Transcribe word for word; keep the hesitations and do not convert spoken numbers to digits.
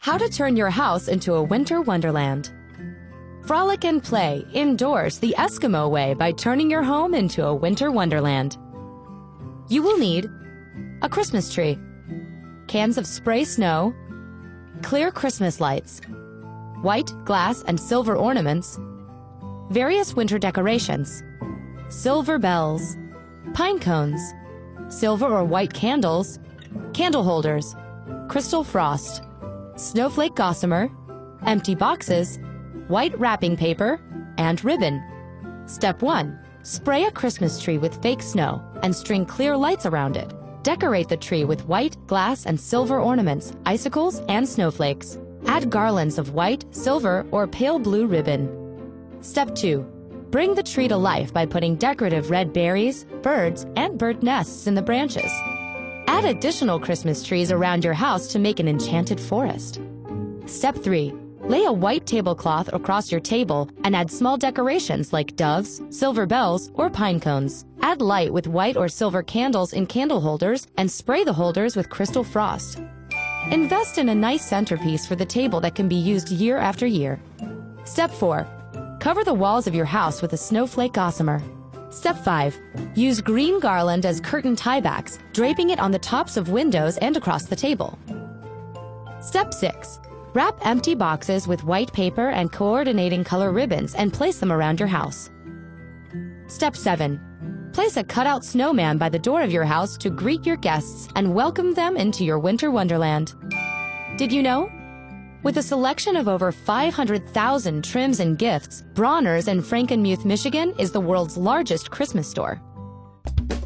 How to turn your house into a winter wonderland. Frolic and play indoors the Eskimo way by turning your home into a winter wonderland. You will need a Christmas tree, cans of spray snow, clear Christmas lights, white, glass, and silver ornaments, various winter decorations, silver bells, pine cones, silver or white candles, candle holders, crystal frost, snowflake gossamer, empty boxes, white wrapping paper, and ribbon. Step one. Spray a Christmas tree with fake snow and string clear lights around it. Decorate the tree with white, glass, and silver ornaments, icicles, and snowflakes. Add garlands of white, silver, or pale blue ribbon. Step two. Bring the tree to life by putting decorative red berries, birds, and bird nests in the branches. Add additional Christmas trees around your house to make an enchanted forest. Step three. Lay a white tablecloth across your table and add small decorations like doves, silver bells, or pine cones. Add light with white or silver candles in candle holders and spray the holders with crystal frost. Invest in a nice centerpiece for the table that can be used year after year. Step four. Cover the walls of your house with a snowflake gossamer. Step five. Use green garland as curtain tiebacks, draping it on the tops of windows and across the table. Step six. Wrap empty boxes with white paper and coordinating color ribbons and place them around your house. Step seven. Place a cutout snowman by the door of your house to greet your guests and welcome them into your winter wonderland. Did you know? With a selection of over five hundred thousand trims and gifts, Bronner's in Frankenmuth, Michigan is the world's largest Christmas store.